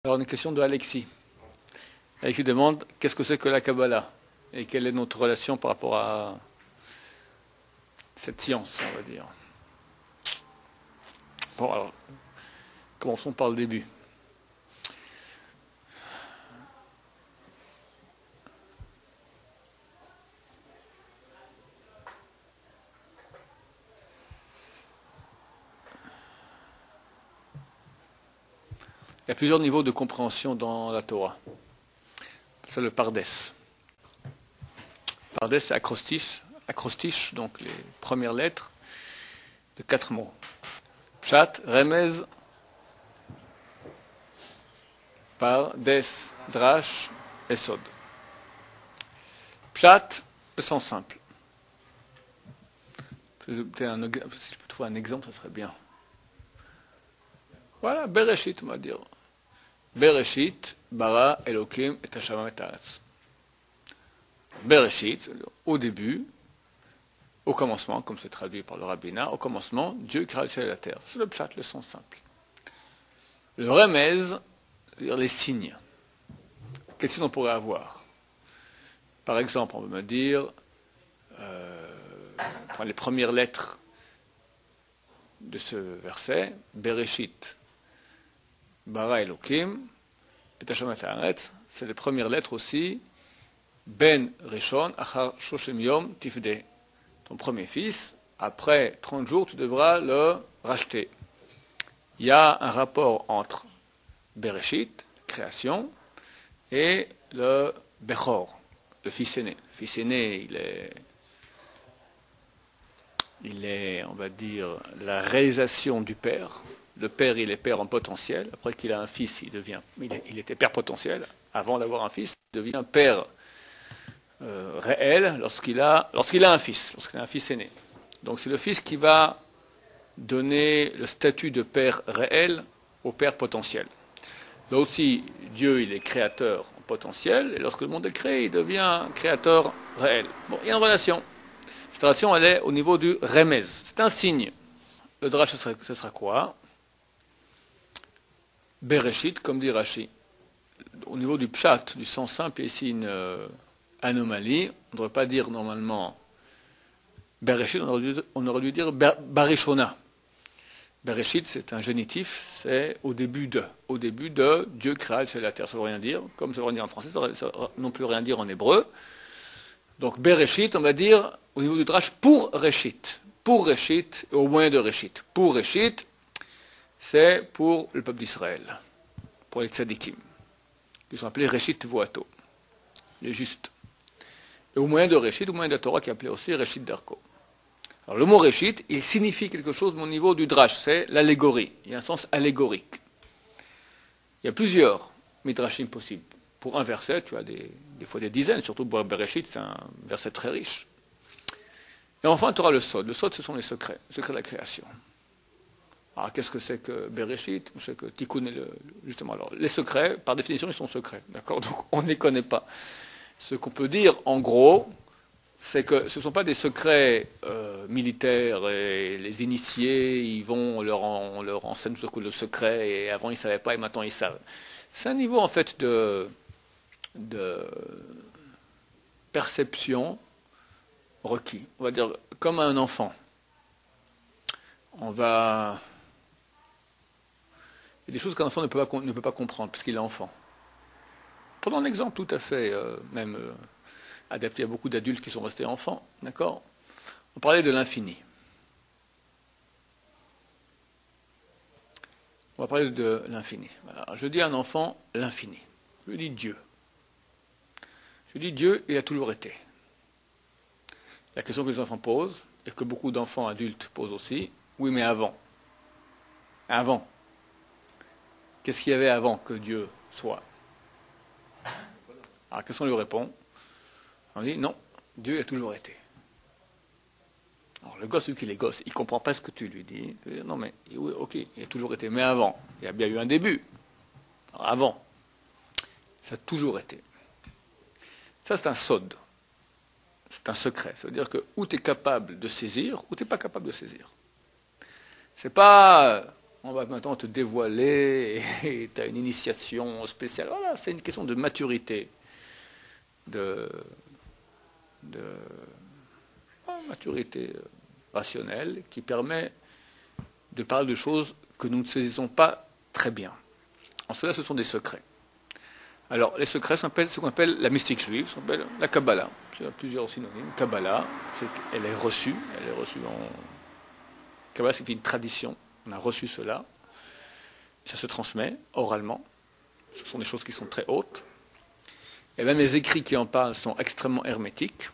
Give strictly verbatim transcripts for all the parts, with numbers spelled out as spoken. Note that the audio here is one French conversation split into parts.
Alors, une question de Alexis. Alexis demande qu'est-ce que c'est que la Kabbalah et quelle est notre relation par rapport à cette science, on va dire. Bon, alors, commençons par le début. Il y a plusieurs niveaux de compréhension dans la Torah. C'est le Pardes. Pardes, c'est acrostiche, acrostiche, donc les premières lettres de quatre mots. Pshat, Remez, Pardes, Drash, Esod. Pshat, le sens simple. Si je peux trouver un exemple, ça serait bien. Voilà, Bereshit, on va dire. Bereshit, bara, Elokim, et Hashavam et Haaretz. Bereshit, au début, au commencement, comme c'est traduit par le rabbinat, au commencement, Dieu créa le ciel et la terre. C'est le pshat, le sens simple. Le remez, c'est-à-dire les signes. Quels signes on pourrait avoir? Par exemple, on peut me dire, euh, enfin, les premières lettres de ce verset, Bereshit, bara Elokim, et Hashavam et Haaretz, c'est les premières lettres aussi, Ben Rishon, Achar Shoshem Yom Tifde. Ton premier fils, après trente jours, tu devras le racheter. Il y a un rapport entre Bereshit, création, et le Bechor, le fils aîné. Le fils aîné, il est, il est, on va dire, la réalisation du père. Le père, il est père en potentiel. Après qu'il a un fils, il devient, il, est, il était père potentiel. Avant d'avoir un fils, il devient père euh, réel lorsqu'il a, lorsqu'il a un fils, lorsqu'il a un fils aîné. Donc c'est le fils qui va donner le statut de père réel au père potentiel. Là aussi, Dieu, il est créateur en potentiel, et lorsque le monde est créé, il devient créateur réel. Bon, il y a une relation. Cette relation, elle est au niveau du remez. C'est un signe. Le drash, ce sera, ce sera quoi? Bereshit, comme dit Rashi. Au niveau du pshat, du sens simple, il y a ici une euh, anomalie. On ne devrait pas dire normalement Bereshit, on aurait dû, on aurait dû dire Barishona. Bereshit, c'est un génitif, c'est au début de. Au début de, Dieu créa le ciel et la terre. Ça ne veut rien dire, comme ça ne veut rien dire en français, ça ne veut non plus rien dire en hébreu. Donc Bereshit, on va dire, au niveau du drash, pour Reshit. Pour Reshit, au moins de Reshit. Pour Reshit, c'est pour le peuple d'Israël, pour les tzadikim, qui sont appelés Reshit Voato, les justes. Et au moyen de Reshit, au moyen de la Torah, qui est appelé aussi Reshit Darko. Alors le mot Reshit, il signifie quelque chose au niveau du drash, c'est l'allégorie. Il y a un sens allégorique. Il y a plusieurs midrashim possibles. Pour un verset, tu as des, des fois des dizaines, surtout pour Bereshit, c'est un verset très riche. Et enfin, tu auras le Sod. Le Sod, ce sont les secrets, les secrets de la création. Alors, qu'est-ce que c'est que Bereshit? Je sais que Tikkun est le, justement. Alors, les secrets, par définition, ils sont secrets, d'accord? Donc, on ne les connaît pas. Ce qu'on peut dire, en gros, c'est que ce ne sont pas des secrets euh, militaires et les initiés, ils vont, on leur, en, on leur enseigne tout à coup le secret et avant ils ne savaient pas et maintenant ils savent. C'est un niveau, en fait, de, de perception requis. On va dire, comme un enfant. On va... Il y a des choses qu'un enfant ne peut pas, ne peut pas comprendre, parce qu'il est enfant. Prenons un exemple tout à fait, euh, même euh, adapté à beaucoup d'adultes qui sont restés enfants, d'accord? On parlait de l'infini. On va parler de l'infini. Voilà. Je dis à un enfant, l'infini. Je lui dis Dieu. Je lui dis Dieu, il a toujours été. La question que les enfants posent, et que beaucoup d'enfants adultes posent aussi, oui, mais avant. Avant. Qu'est-ce qu'il y avait avant que Dieu soit? Alors, qu'est-ce qu'on lui répond? On dit, non, Dieu a toujours été. Alors, le gosse, vu qu'il est gosse, il ne comprend pas ce que tu lui dis. Il dit, non, mais, oui, ok, il a toujours été. Mais avant, il y a bien eu un début. Alors, avant, ça a toujours été. Ça, c'est un sod. C'est un secret. Ça veut dire que ou tu es capable de saisir, ou tu n'es pas capable de saisir. C'est pas on va maintenant te dévoiler et tu as une initiation spéciale. Voilà, c'est une question de maturité, de, de ah, maturité rationnelle qui permet de parler de choses que nous ne saisissons pas très bien. En cela, ce sont des secrets. Alors, les secrets s'appellent ce qu'on appelle la mystique juive, ça s'appelle la Kabbalah. Il y a plusieurs synonymes. Kabbalah, c'est qu'elle est reçue, elle est reçue en... Kabbalah, c'est une tradition. On a reçu cela. Ça se transmet oralement. Ce sont des choses qui sont très hautes. Et même les écrits qui en parlent sont extrêmement hermétiques.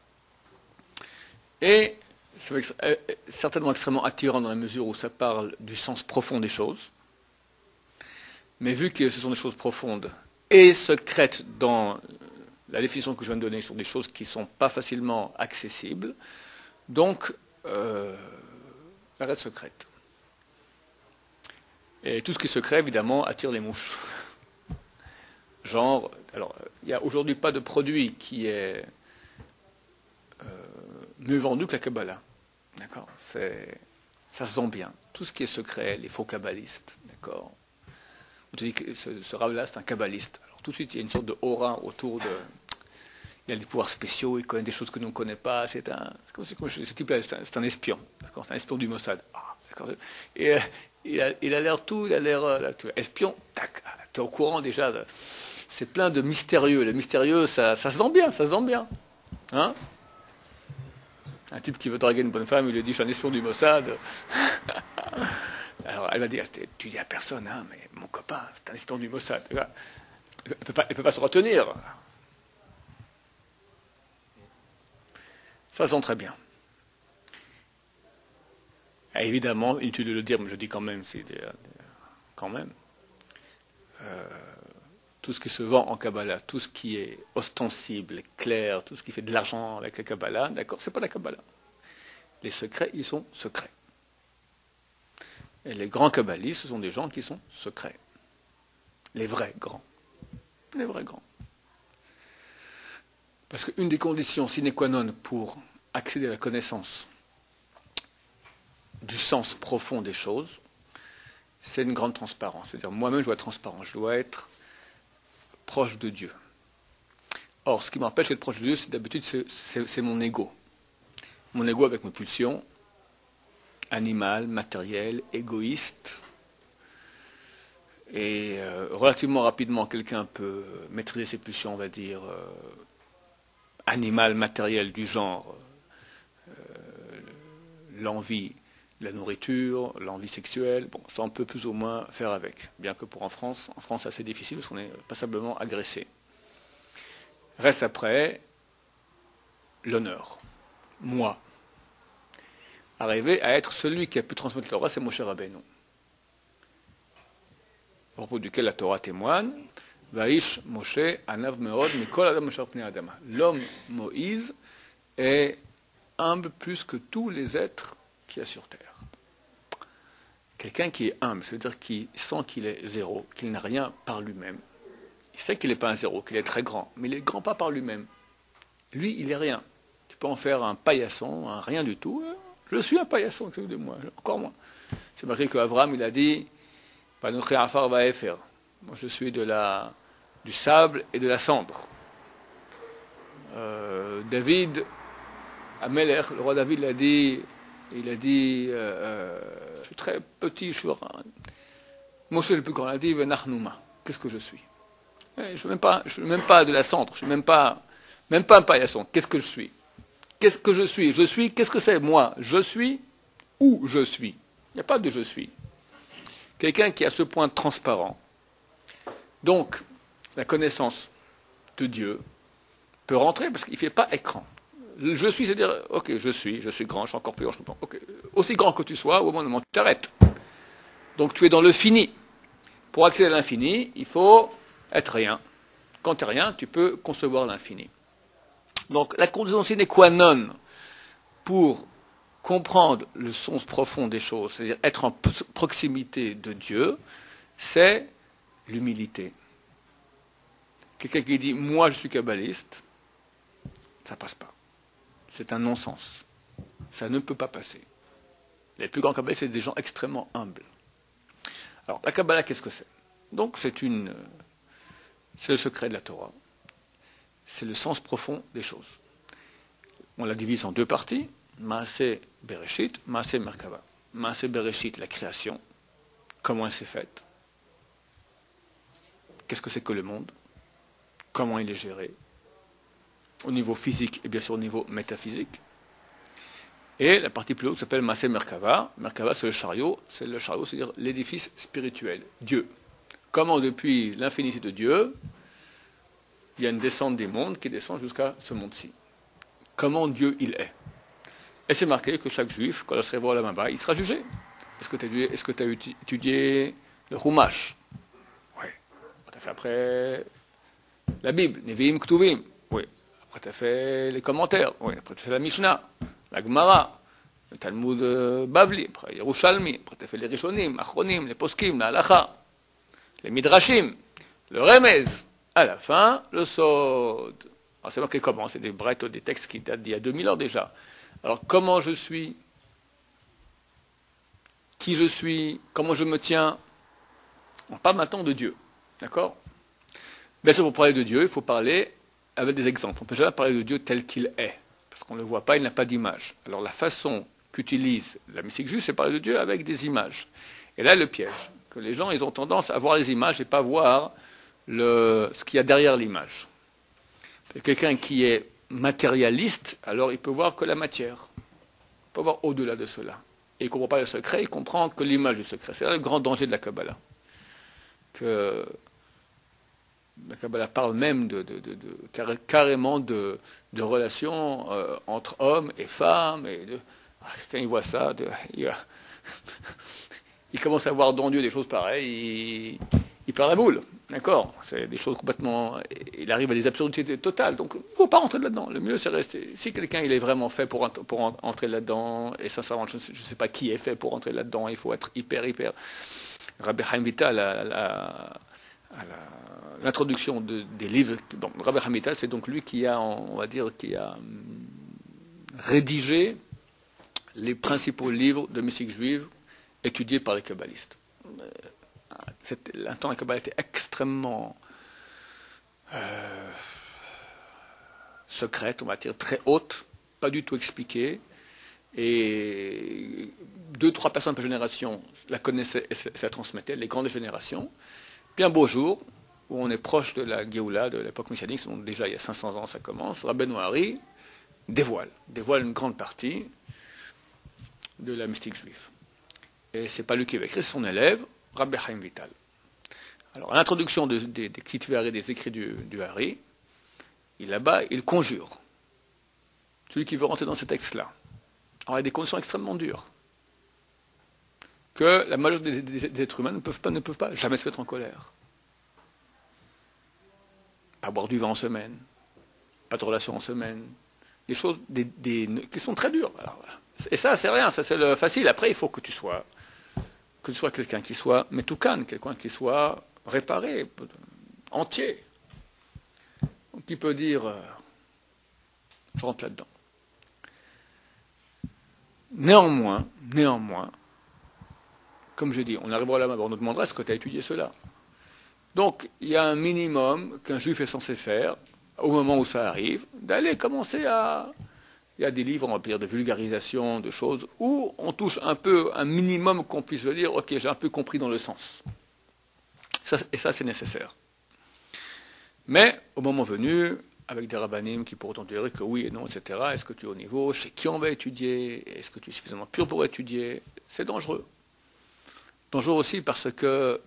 Et c'est certainement extrêmement attirant dans la mesure où ça parle du sens profond des choses. Mais vu que ce sont des choses profondes et secrètes dans la définition que je viens de donner, sur des choses qui ne sont pas facilement accessibles, donc euh, elle reste secrète. Et tout ce qui est secret, évidemment, attire les mouches. Genre, alors, il n'y a aujourd'hui pas de produit qui est euh, mieux vendu que la Kabbalah. D'accord ? C'est, ça se vend bien. Tout ce qui est secret, les faux kabbalistes, d'accord ? On te dit que ce, ce Rav-là, c'est un kabbaliste. Alors tout de suite, il y a une sorte de aura autour de... Il a des pouvoirs spéciaux, il connaît des choses que nous ne connaissons pas. C'est un... C'est comme, c'est comme ce type-là, c'est un, c'est un espion. D'accord ? C'est un espion du Mossad. Ah, d'accord ? Et euh, il, a, il a l'air tout, il a l'air... Euh, espion, tac, tu es au courant déjà. De, c'est plein de mystérieux. Le mystérieux, ça, ça se vend bien, ça se vend bien. Hein ? Un type qui veut draguer une bonne femme, il lui dit, je suis un espion du Mossad. Alors elle va dire, tu dis à personne, hein, mais mon copain, c'est un espion du Mossad. Elle ne peut pas, elle peut pas se retenir. Ça sent très bien. Et évidemment, inutile de le dire, mais je dis quand même, c'est quand même, euh, tout ce qui se vend en Kabbalah, tout ce qui est ostensible, clair, tout ce qui fait de l'argent avec la Kabbalah, d'accord, c'est pas la Kabbalah. Les secrets, ils sont secrets. Et les grands kabbalistes, ce sont des gens qui sont secrets. Les vrais grands. Les vrais grands. Parce qu'une des conditions sine qua non pour accéder à la connaissance du sens profond des choses, c'est une grande transparence. C'est-à-dire, moi-même, je dois être transparent. Je dois être proche de Dieu. Or, ce qui m'empêche d'être proche de Dieu, c'est d'habitude, c'est, c'est, c'est mon ego. Mon ego avec mes pulsions, animal, matériel, égoïste. Et euh, relativement rapidement, quelqu'un peut maîtriser ses pulsions, on va dire, euh, animal, matériel du genre euh, l'envie de la nourriture, l'envie sexuelle. Bon, ça on peut plus ou moins faire avec. Bien que pour en France, en France c'est assez difficile parce qu'on est passablement agressé. Reste après l'honneur. Moi. Arriver à être celui qui a pu transmettre la Torah, c'est Moshe Rabbeinu. Au propos duquel la Torah témoigne, Vaïsh Moshe anav meod mikol adam asher pnei adama. L'homme Moïse est humble plus que tous les êtres qu'il y a sur terre. Quelqu'un qui est humble, c'est-à-dire qui sent qu'il est zéro, qu'il n'a rien par lui-même. Il sait qu'il n'est pas un zéro, qu'il est très grand, mais il est grand pas par lui-même. Lui, il est rien. Tu peux en faire un paillasson, un rien du tout. Je suis un paillasson, que de moi, encore moins. C'est marqué qu'Abraham, il a dit, moi je suis de la, du sable et de la cendre. Euh, David, Amelech, le roi David, l'a dit, il a dit, euh, euh, je suis très petit, je suis Moshe le plus grand, il a dit, Venachnouma, qu'est-ce que je suis? Je ne suis même pas, je suis même pas de la cendre, je suis même pas, même pas un paillasson. Qu'est-ce que je suis? Qu'est-ce que je suis? Je suis, qu'est-ce que c'est moi? Je suis ou je suis? Il n'y a pas de je suis. Quelqu'un qui est à ce point transparent. Donc, la connaissance de Dieu peut rentrer parce qu'il ne fait pas écran. Je suis, c'est-à-dire, ok, je suis, je suis grand, je suis encore plus grand, je suis pas, okay, aussi grand que tu sois, au moment où tu t'arrêtes. Donc tu es dans le fini. Pour accéder à l'infini, il faut être rien. Quand tu n'es rien, tu peux concevoir l'infini. Donc la condition sine qua non pour comprendre le sens profond des choses, c'est-à-dire être en proximité de Dieu, c'est l'humilité. Quelqu'un qui dit « moi je suis kabbaliste », ça ne passe pas. C'est un non-sens. Ça ne peut pas passer. Les plus grands kabbalistes, c'est des gens extrêmement humbles. Alors, la Kabbalah, qu'est-ce que c'est? Donc, c'est une, c'est le secret de la Torah. C'est le sens profond des choses. On la divise en deux parties, Maaseh Bereshit, Maaseh Merkava. Maaseh Bereshit, la création, comment elle s'est faite, qu'est-ce que c'est que le monde, comment il est géré, au niveau physique et bien sûr au niveau métaphysique. Et la partie plus haute s'appelle Maaseh Merkava. Merkava, c'est le chariot, c'est le chariot, c'est-à-dire l'édifice spirituel, Dieu. Comment depuis l'infinité de Dieu, il y a une descente des mondes qui descend jusqu'à ce monde-ci. Comment Dieu il est. Et c'est marqué que chaque juif, quand il se réveille à la Maba, il sera jugé. Est-ce que tu as, est-ce que tu as étudié le Chumash? Oui. Tu as fait après la Bible, Nevi'im Ktuvim. Oui. Après tu as fait les commentaires. Oui. Après tu as fait la Mishnah, la Gemara, le Talmud Bavli, après Yerushalmi. Après tu as fait les Rishonim, Achronim, les Poskim, la Halacha, les Midrashim, le Remez. À la fin, le Sod. Alors c'est marqué comment? C'est des brettes, des textes qui datent d'il y a deux mille ans déjà. Alors comment je suis? Qui je suis? Comment je me tiens? On parle maintenant de Dieu. D'accord? Bien sûr, pour parler de Dieu, il faut parler avec des exemples. On ne peut jamais parler de Dieu tel qu'il est. Parce qu'on ne le voit pas, il n'a pas d'image. Alors la façon qu'utilise la mystique juive, c'est parler de Dieu avec des images. Et là, le piège. Que les gens, ils ont tendance à voir les images et pas voir le, ce qu'il y a derrière l'image. Quelqu'un qui est matérialiste, alors il peut voir que la matière. Il peut voir au-delà de cela. Et il ne comprend pas le secret, il comprend que l'image du secret. C'est là le grand danger de la Kabbalah. Que la Kabbalah parle même de, de, de, de carrément de, de relations euh, entre hommes et femmes. Et de, ah, quand il voit ça, de, il, il commence à voir dans Dieu des choses pareilles, il, il perd la boule. D'accord? C'est des choses complètement... Il arrive à des absurdités totales. Donc, il ne faut pas entrer là-dedans. Le mieux, c'est rester... Si quelqu'un il est vraiment fait pour, pour entrer là-dedans, et sincèrement, je ne sais, sais pas qui est fait pour entrer là-dedans, il faut être hyper, hyper... Rabbi Chaim Vital, à, à, à l'introduction de, des livres... Bon, Rabbi Chaim Vital, c'est donc lui qui a, on va dire, qui a rédigé les principaux livres de mystique juive étudiés par les kabbalistes. Un temps, la Kabbalah était extrêmement euh, secrète, on va dire, très haute, pas du tout expliquée. Et deux, trois personnes par génération la connaissaient et se la transmettaient, les grandes générations. Puis un beau jour, où on est proche de la Géoula, de l'époque messianique, donc déjà il y a cinq cents ans ça commence, Rabbeinu Hari dévoile, dévoile une grande partie de la mystique juive. Et c'est pas lui qui va écrire, c'est son élève, Rabbi Chaim Vital. Alors, à l'introduction de, des, des Kitvé, des écrits du, du Hari, il là-bas, il conjure celui qui veut rentrer dans ces textes-là. Alors, il y a des conditions extrêmement dures. Que la majorité des, des, des êtres humains ne peuvent, pas, ne peuvent pas jamais se mettre en colère. Pas boire du vin en semaine, pas de relation en semaine, des choses des, des, qui sont très dures. Alors, voilà. Et ça, c'est rien, ça c'est le facile. Après, il faut que tu sois, que tu sois quelqu'un qui soit metoukan, quelqu'un qui soit réparé, entier, qui peut dire, euh, je rentre là-dedans. Néanmoins, néanmoins, comme je dis, on arrivera là-bas, on nous demandera est-ce que tu as étudié cela. Donc, il y a un minimum qu'un juif est censé faire, au moment où ça arrive, d'aller commencer à... Il y a des livres, on va dire, de vulgarisation, de choses, où on touche un peu, un minimum qu'on puisse dire, ok, j'ai un peu compris dans le sens. Ça, et ça, c'est nécessaire. Mais, au moment venu, avec des rabbinim qui pourront dire que oui et non, et cetera, est-ce que tu es au niveau, chez qui on va étudier, est-ce que tu es suffisamment pur pour étudier, c'est dangereux. Dangereux aussi parce que,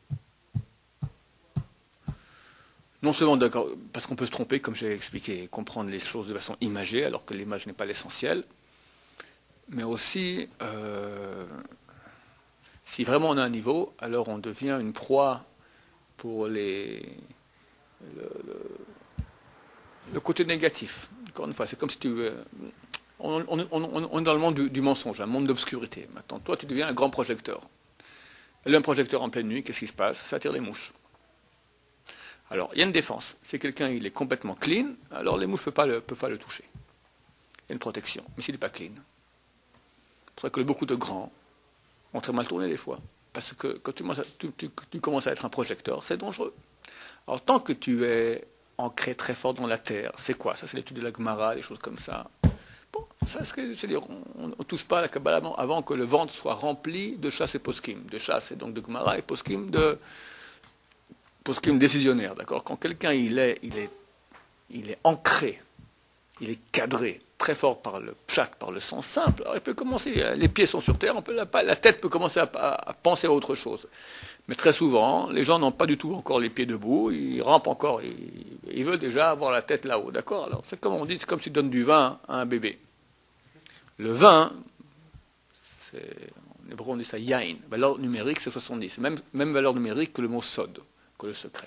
non seulement parce qu'on peut se tromper, comme j'ai expliqué, comprendre les choses de façon imagée, alors que l'image n'est pas l'essentiel, mais aussi, euh, si vraiment on a un niveau, alors on devient une proie pour les, le, le, le côté négatif. Encore une fois, c'est comme si tu... On, on, on, on est dans le monde du, du mensonge, un monde d'obscurité. Maintenant, toi, tu deviens un grand projecteur. Et un projecteur en pleine nuit, qu'est-ce qui se passe? Ça attire les mouches. Alors, il y a une défense. Si quelqu'un il est complètement clean, alors les mouches ne peuvent pas le, peuvent pas le toucher. Il y a une protection. Mais s'il n'est pas clean. C'est pour ça que beaucoup de grands ont très mal tourné des fois. Parce que quand tu, tu, tu, tu commences à être un projecteur, c'est dangereux. Alors, tant que tu es ancré très fort dans la terre, c'est quoi? Ça, c'est l'étude de la Gemara, des choses comme ça. Bon, ça, c'est-à-dire, on ne touche pas à la Kabbalah avant, avant que le ventre soit rempli de chasse et poskim. De chasse, et donc de Gemara, et poskim de poskim décisionnaire, d'accord? Quand quelqu'un, il est, il est, il est ancré, il est cadré, très fort par le pshat, par le sens simple, alors il peut commencer, les pieds sont sur terre, on peut, la, la tête peut commencer à, à, à penser à autre chose. Mais très souvent, les gens n'ont pas du tout encore les pieds debout, ils rampent encore, ils, ils veulent déjà avoir la tête là-haut, d'accord? Alors c'est comme on dit, c'est comme si tu donnes du vin à un bébé. Le vin, c'est, en hébreu on dit ça yain, valeur numérique c'est soixante-dix, même, même valeur numérique que le mot sod, que le secret.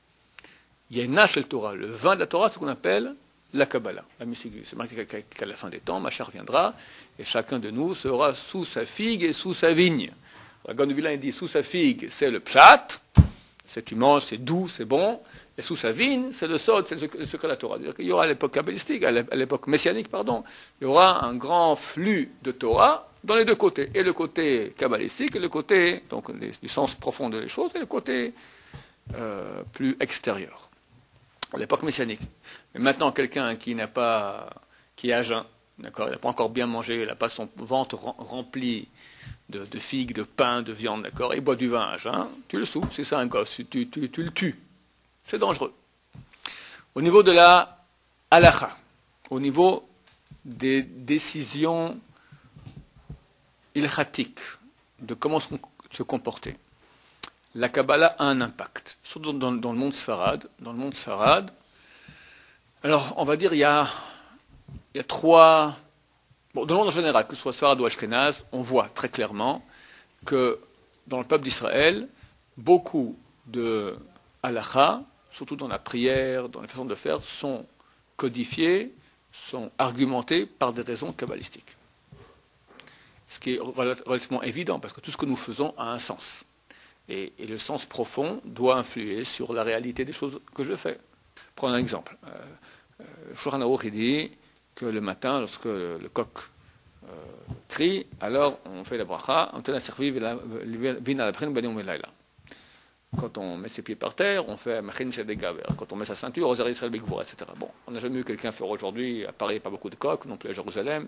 Yaina shel Torah, le vin de la Torah, c'est ce qu'on appelle la Kabbalah, la mystique. C'est marqué qu'à la fin des temps, Machar viendra, et chacun de nous sera sous sa figue et sous sa vigne. La Gaon de Vilna, il dit, sous sa figue, c'est le pshat, c'est tu manges, c'est doux, c'est bon, et sous sa vigne, c'est le sod, c'est le secret de la Torah. Il y aura à l'époque kabbalistique, à l'époque messianique, pardon, il y aura un grand flux de Torah dans les deux côtés, et le côté kabbalistique, et le côté, donc, les, du sens profond des choses, et le côté euh, plus extérieur. À l'époque messianique. Mais maintenant, quelqu'un qui n'a pas, qui est à jeun, d'accord, il n'a pas encore bien mangé, il n'a pas son ventre rempli de, de figues, de pain, de viande, d'accord, il boit du vin à jeun, tu le souffles, c'est ça un gosse, tu, tu, tu le tues. C'est dangereux. Au niveau de la halakha, au niveau des décisions ilchatiques, de comment se comporter, la Kabbalah a un impact, surtout dans, dans le monde sfarade. Dans le monde sfarade, alors on va dire il y a, il y a trois... Bon, dans le monde en général, que ce soit sfarade ou ashkénaze, on voit très clairement que dans le peuple d'Israël, beaucoup de halakha, surtout dans la prière, dans les façons de faire, sont codifiés, sont argumentés par des raisons kabbalistiques. Ce qui est relativement évident, parce que tout ce que nous faisons a un sens. Et, et le sens profond doit influer sur la réalité des choses que je fais. Prenons un exemple. Euh, Shulchan Aruch dit que le matin, lorsque le, le coq euh, crie, alors on fait la bracha, quand on met ses pieds par terre, on fait Machin Shedegaver. Quand on met sa ceinture, Rosaire Israël Begvura, et cetera. Bon, on n'a jamais vu quelqu'un faire aujourd'hui, à Paris, pas beaucoup de coqs, non plus à Jérusalem.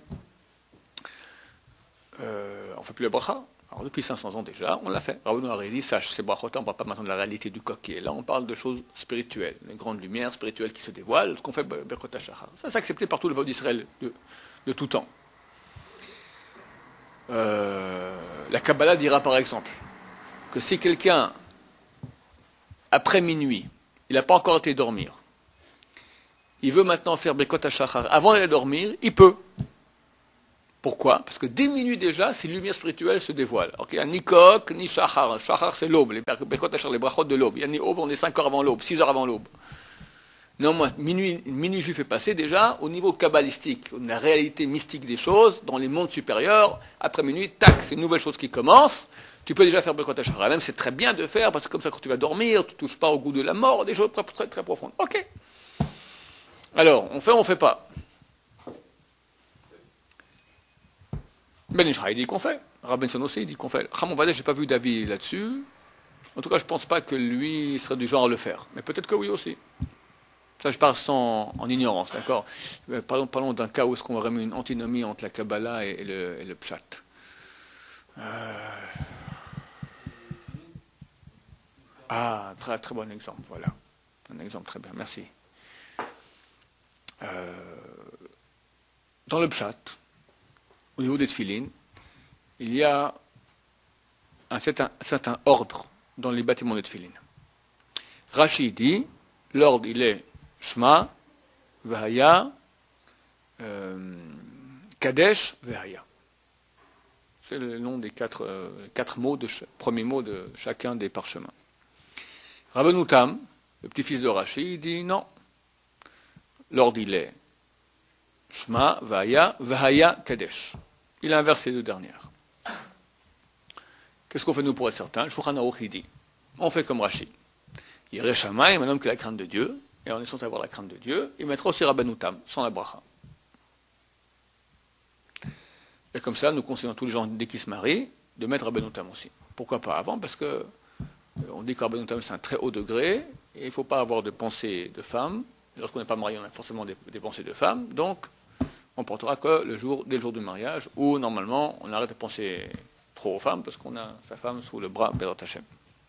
Euh, on ne fait plus la bracha. Alors depuis cinq cents ans déjà, on l'a fait. Rabbeinu aurait dit, sache, ces brachot-là, on ne parle pas maintenant de la réalité du coq qui est là, on parle de choses spirituelles, les grandes lumières spirituelles qui se dévoilent, ce qu'on fait Berkot HaShachar. Ça, c'est accepté par tout le peuple d'Israël de, de tout temps. Euh, la Kabbalah dira par exemple que si quelqu'un, après minuit, il n'a pas encore été dormir, il veut maintenant faire Berkot HaShachar avant d'aller dormir, il peut. Pourquoi? Parce que dès minuit déjà, ces lumières spirituelles se dévoilent. Alors qu'il n'y a ni coq, ni shachar. Shachar, c'est l'aube, les les brachot de l'aube. Il y a ni aube, on est cinq heures avant l'aube, six heures avant l'aube. Néanmoins, minuit, minuit juif est passé déjà au niveau kabbalistique, la réalité mystique des choses, dans les mondes supérieurs. Après minuit, tac, c'est une nouvelle chose qui commence. Tu peux déjà faire Berkot HaShachar. Même c'est très bien de faire, parce que comme ça, quand tu vas dormir, tu ne touches pas au goût de la mort, des choses très, très, très profondes. Ok. Alors, on fait ou on ne fait pas? Ben Ishraï dit qu'on fait. Rabben Son aussi dit qu'on fait. Ramon Vadeh, je n'ai pas vu d'avis là-dessus. En tout cas, je ne pense pas que lui serait du genre à le faire. Mais peut-être que oui aussi. Ça, je parle sans, en ignorance, d'accord? Parlons, parlons d'un cas où est-ce qu'on aurait mis une antinomie entre la Kabbalah et, et le, et le Pshat. Euh... Ah, très, très bon exemple, voilà. Un exemple très bien, merci. Euh... Dans le Pshat, au niveau des tefilines, il y a un certain, un certain ordre dans les bâtiments des tefilines. Rashi dit, l'ordre il est Shema, Vahaya, euh, Kadesh, Vahaya. C'est le nom des quatre, euh, quatre mots, de premiers mots de chacun des parchemins. Rabbeinu Tam, le petit-fils de Rashi, dit non. L'ordre il est Shema, Vahaya, Vahaya, Kadesh. Il a inversé les deux dernières. Qu'est-ce qu'on fait nous pour être certain? Shulchan Aruch dit, on fait comme Rashi. Yireh Shamayim, un homme qui a la crainte de Dieu, et on est censé avoir la crainte de Dieu, il mettra aussi Rabbeinu Tam, sans la bracha. Et comme ça, nous conseillons à tous les gens, dès qu'ils se marient, de mettre Rabbeinu Tam aussi. Pourquoi pas avant? Parce que euh, on dit que Rabbeinu Tam c'est un très haut degré, et il ne faut pas avoir de pensée de femme. Lorsqu'on n'est pas marié, on a forcément des, des pensées de femme, donc on portera que le jour, dès le jour du mariage, où normalement on arrête de penser trop aux femmes, parce qu'on a sa femme sous le bras, Bezrat Hashem.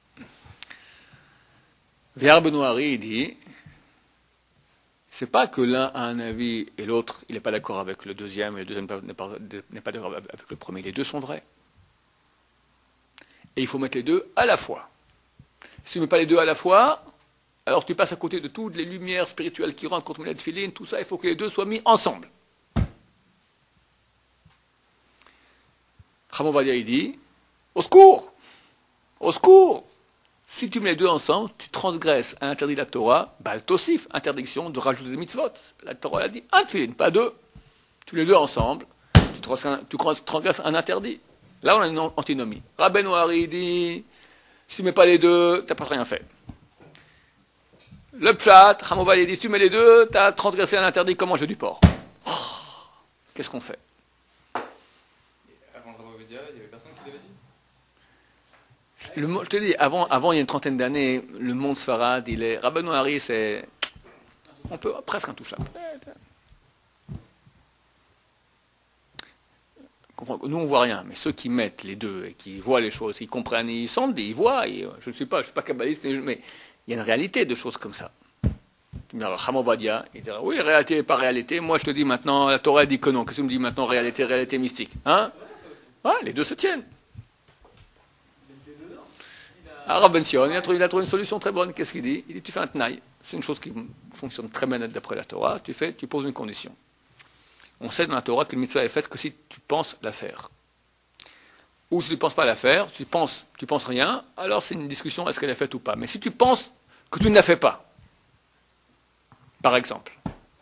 Véar Benoîri, il dit, c'est pas que l'un a un avis et l'autre, il n'est pas d'accord avec le deuxième, et le deuxième n'est pas, n'est pas d'accord avec le premier. Les deux sont vrais. Et il faut mettre les deux à la fois. Si tu ne mets pas les deux à la fois, alors tu passes à côté de toutes les lumières spirituelles qui rentrent contre les filines, tout ça, il faut que les deux soient mis ensemble. Chacham Ovadia, il dit, au secours! Au secours! Si tu mets les deux ensemble, tu transgresses un interdit de la Torah, Baal Tosif, interdiction de rajouter des mitzvot. La Torah a dit un tefillin, pas deux. Tu mets les deux ensemble, tu transgresses un interdit. Là, on a une antinomie. Rabbeinu Hari dit, si tu ne mets pas les deux, tu n'as pas rien fait. Le pshat, Chacham Ovadia dit, si tu mets les deux, tu as transgressé un interdit comme manger du porc. Oh, qu'est-ce qu'on fait? Avant Chacham Ovadia, il n'y avait personne qui l'avait dit? Le, je te dis, avant, avant, il y a une trentaine d'années, le monde Sfarad, il est. Rabbeinu Hari, c'est. On peut presque intouchable. Nous, on ne voit rien, mais ceux qui mettent les deux et qui voient les choses, ils comprennent, ils sentent, ils voient. Ils, je ne suis pas, je suis pas kabbaliste, mais il y a une réalité de choses comme ça. Chacham Ovadia, il dira oui, réalité pas réalité. Moi, je te dis maintenant, la Torah dit que non. Qu'est-ce que tu me dis maintenant, réalité, réalité mystique, hein? Ouais, les deux se tiennent. Ah, Rav Ben Sion, il a, trouvé, il a trouvé une solution très bonne. Qu'est-ce qu'il dit? Il dit, tu fais un tnaï. C'est une chose qui fonctionne très bien d'après la Torah. Tu fais, tu poses une condition. On sait dans la Torah que le mitzvah est faite que si tu penses la faire. Ou si tu ne penses pas la faire, tu penses, tu penses rien, alors c'est une discussion, est-ce qu'elle est faite ou pas. Mais si tu penses que tu ne la fais pas, par exemple,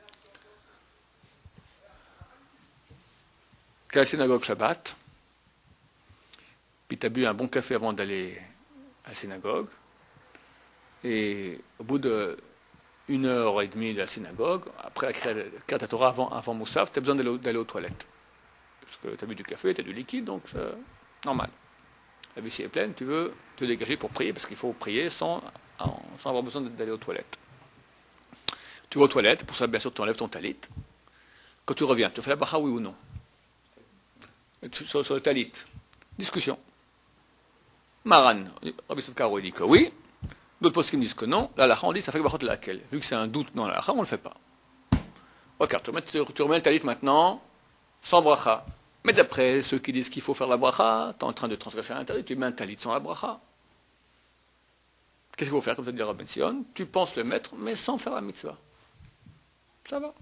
qu'à la synagogue Shabbat, puis tu as bu un bon café avant d'aller à la synagogue, et au bout d'une heure et demie de la synagogue, après la Kriyat Torah, avant, avant Moussaf, tu as besoin d'aller, d'aller aux toilettes. Parce que tu as bu du café, tu as du liquide, donc c'est normal. La vessie est pleine, tu veux te dégager pour prier, parce qu'il faut prier sans, sans avoir besoin d'aller aux toilettes. Tu vas aux toilettes, pour ça, bien sûr, tu enlèves ton talit. Quand tu reviens, tu fais la bracha, oui ou non? Sur, sur le talit. Discussion. Maran, Rabbi Sofkaro, il dit que oui. D'autres postes qui me disent que non. La lacha, on dit ça fait que brachot laquelle. Vu que c'est un doute dans la lacha, on ne le fait pas. Ok, tu remets, tu remets le talit maintenant, sans bracha. Mais d'après ceux qui disent qu'il faut faire la bracha, tu es en train de transgresser l'interdit, tu mets un talit sans la bracha. Qu'est-ce qu'il faut faire, comme ça dit Rabbi Sion? Tu penses le mettre, mais sans faire la mitzvah. Ça va.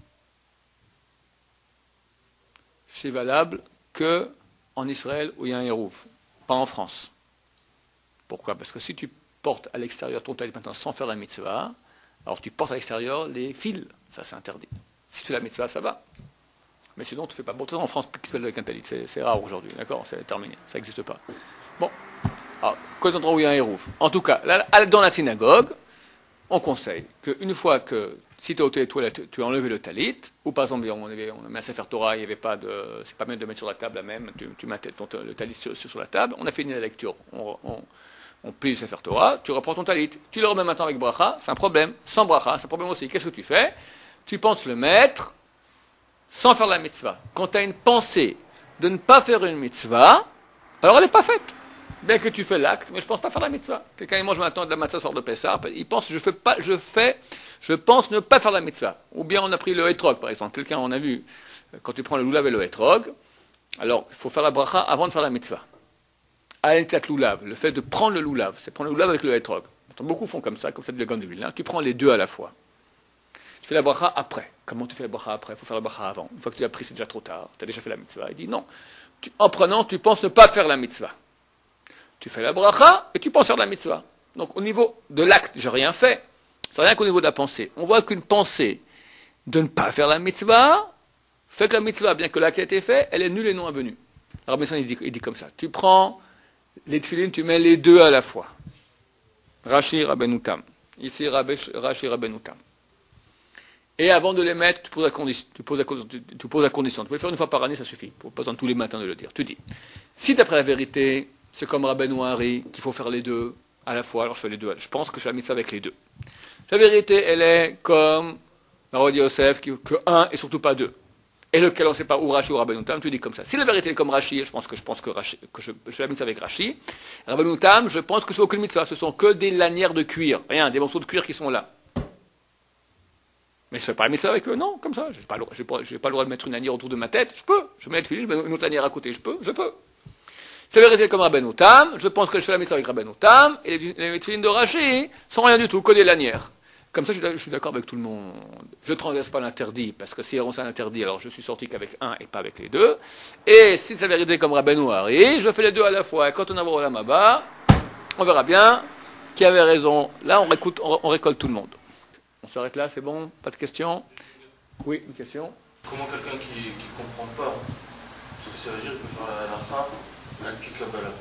C'est valable que en Israël où il y a un hérouv, pas en France. Pourquoi? Parce que si tu portes à l'extérieur ton talit maintenant sans faire la mitzvah, alors tu portes à l'extérieur les fils, ça c'est interdit. Si tu fais la mitzvah, ça va. Mais sinon, tu ne fais pas. Bon, en France, qui se fait avec un talit, c'est, c'est rare aujourd'hui, d'accord? C'est terminé, ça n'existe pas. Bon, alors, quels endroits où il y a un hérouv? En tout cas, là, dans la synagogue, on conseille qu'une fois que, si tu es aux toilettes, tu as enlevé le talit, ou par exemple, on avait, on a mis un Sefer Torah, il n'y avait pas de, c'est pas bien de mettre sur la table la même, tu, tu mets ton, le talit sur, sur la table, on a fini la lecture, on, on, on plie le Sefer Torah, tu reprends ton talit, tu le remets maintenant avec bracha, c'est un problème, sans bracha, c'est un problème aussi. Qu'est-ce que tu fais? Tu penses le mettre sans faire la mitzvah. Quand tu as une pensée de ne pas faire une mitzvah, alors elle n'est pas faite. Bien que tu fais l'acte, mais je ne pense pas faire la mitzvah. Quelqu'un il mange maintenant de la matzah soir de Pessah, il pense je fais pas, je fais, je pense ne pas faire la mitzvah. Ou bien on a pris le hétrog, par exemple. Quelqu'un on a vu, quand tu prends le loulav et le hétrog, alors il faut faire la bracha avant de faire la mitzvah. Alentat loulav, le fait de prendre le loulav, c'est prendre le loulav avec le hétrog. Beaucoup font comme ça, comme ça de la gamme de Vilna. Tu prends les deux à la fois. Tu fais la bracha après. Comment tu fais la bracha après? Il faut faire la bracha avant. Une fois que tu l'as pris, c'est déjà trop tard. Tu as déjà fait la mitzvah. Il dit non. Tu, en prenant, tu penses ne pas faire la mitzvah. Tu fais la bracha et tu penses faire la mitzvah. Donc au niveau de l'acte, j'ai rien fait. C'est rien qu'au niveau de la pensée. On voit qu'une pensée de ne pas faire la mitzvah fait que la mitzvah, bien que l'acte ait été fait, elle est nulle et non avenue. Alors Messan, il dit, il dit comme ça. Tu prends les tefillin, tu mets les deux à la fois. Rashi Rabbeinu Tam. Ici, Rashi Rabbeinu Tam. Et avant de les mettre, tu poses la condition. Tu poses la, tu, tu poses la condition. Tu peux le faire une fois par année, ça suffit. Pas besoin tous les matins de le dire. Tu dis, si d'après la vérité, c'est comme Rabbeinu Hari, qu'il faut faire les deux à la fois. Alors je fais les deux. Je pense que je fais la mitzvah avec les deux. La vérité, elle est comme Rabbi Yosef, que un et surtout pas deux. Et lequel on ne sait pas, ou Rashi ou Rabbeinu Tam, tu dis comme ça. Si la vérité est comme Rashi, je pense que je pense que, Rashi, que je, je fais la mitzvah avec Rashi. Rabbeinu Tam, je pense que je fais aucune mitzvah. Ce sont que des lanières de cuir. Rien, des morceaux de cuir qui sont là. Mais je ne fais pas la mitzvah avec eux, non, comme ça. Je n'ai pas, pas, pas le droit de mettre une lanière autour de ma tête. Je peux. Je mets une file, je mets une autre lanière à côté. Je peux. Je peux. Si la vérité est comme Rabbeinu Tam, je pense que je fais la mitzvah avec Rabbeinu Tam. Et les, les tefilines de Rashi sont rien du tout, que des lanières. Comme ça, je suis d'accord avec tout le monde. Je ne transgresse pas l'interdit, parce que si on s'est interdit, alors je suis sorti qu'avec un et pas avec les deux. Et si c'est la vérité comme Rabbeinu Hari, je fais les deux à la fois. Et quand on a au Lamaba, on verra bien qui avait raison. Là, on, récoute, on, on récolte tout le monde. On s'arrête là, c'est bon? Pas de questions? Oui, une question? Comment quelqu'un qui ne comprend pas ce que ça veut dire peut faire la halakha, un pic Kabbalah?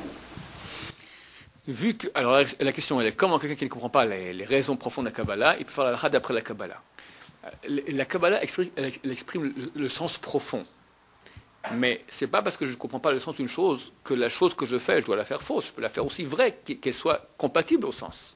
Vu que, alors la, la question elle est comment quelqu'un qui ne comprend pas les, les raisons profondes de la Kabbalah, il peut faire la halakha d'après la Kabbalah. La Kabbalah exprime, elle, elle exprime le, le sens profond. Mais c'est pas parce que je ne comprends pas le sens d'une chose que la chose que je fais, je dois la faire fausse. Je peux la faire aussi vraie, qu'elle soit compatible au sens.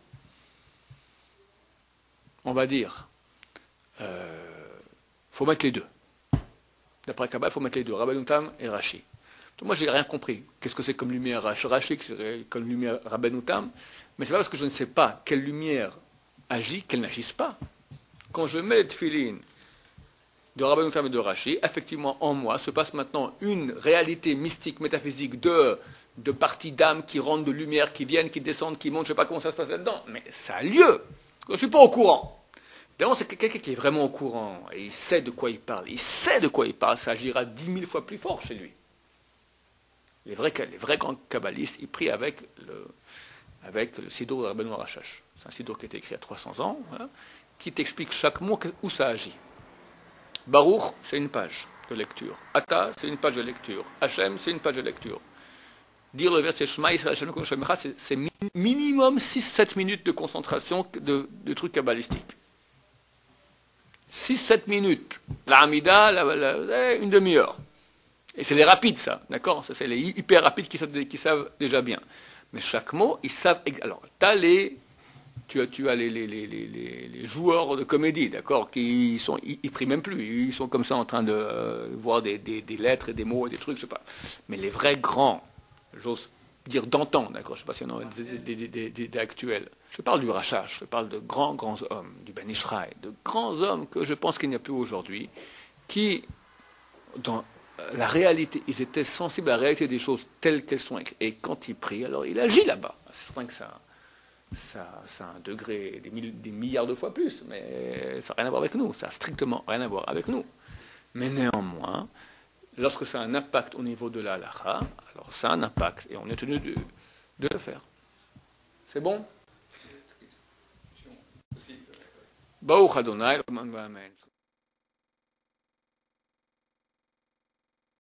On va dire, il euh, faut mettre les deux. D'après la Kabbalah, il faut mettre les deux, Rabbeinu Tam et Rashi. Moi, j'ai rien compris. Qu'est-ce que c'est comme lumière Rashi, c'est comme lumière Rabbeinu Tam? Mais c'est pas parce que je ne sais pas quelle lumière agit qu'elle n'agisse pas. Quand je mets les tefilines de Rabbeinu Tam et de Rashi, effectivement, en moi se passe maintenant une réalité mystique, métaphysique de, de parties d'âme qui rentrent, de lumière, qui viennent, qui descendent, qui montent. Je ne sais pas comment ça se passe là-dedans, mais ça a lieu. Je ne suis pas au courant. D'abord, c'est quelqu'un qui est vraiment au courant et il sait de quoi il parle. Il sait de quoi il parle. Ça agira dix mille fois plus fort chez lui. Les vrais, les vrais grands kabbalistes, ils prient avec le, avec le Sidour de Rabbeinu Arachash. C'est un Sidour qui a été écrit il y a trois cents ans, voilà, qui t'explique chaque mot où ça agit. Baruch, c'est une page de lecture. Ata, c'est une page de lecture. Hachem, c'est une page de lecture. Dire le verset Shema Yisrael Hashem Hashem Echad, c'est, c'est minimum six sept minutes de concentration de, de trucs kabbalistiques. six sept minutes. La Hamida, la, la, la, une demi-heure. Et c'est les rapides, ça, d'accord? Ça, c'est les hyper rapides qui savent, qui savent déjà bien. Mais chaque mot, ils savent. Alors, t'as les, tu as, tu as les, les, les, les, les joueurs de comédie, d'accord? Qui sont, ils, ils prient même plus. Ils sont comme ça en train de euh, voir des, des, des lettres et des mots et des trucs, je sais pas. Mais les vrais grands, j'ose dire d'antan, d'accord? Je sais pas s'il y en a des, des, des, des, des, des actuels. Je parle du Rachash, je parle de grands, grands hommes, du Ben Ishraï, de grands hommes que je pense qu'il n'y a plus aujourd'hui, qui, dans la réalité, ils étaient sensibles à la réalité des choses telles qu'elles sont. Et quand il prie, alors il agit là-bas. C'est vrai que ça, ça, ça a un degré des, mille, des milliards de fois plus, mais ça n'a rien à voir avec nous. Ça n'a strictement rien à voir avec nous. Mais néanmoins, lorsque ça a un impact au niveau de la halakha, alors ça a un impact et on est tenu de, de le faire. C'est bon? Baruch Adonai, Amen.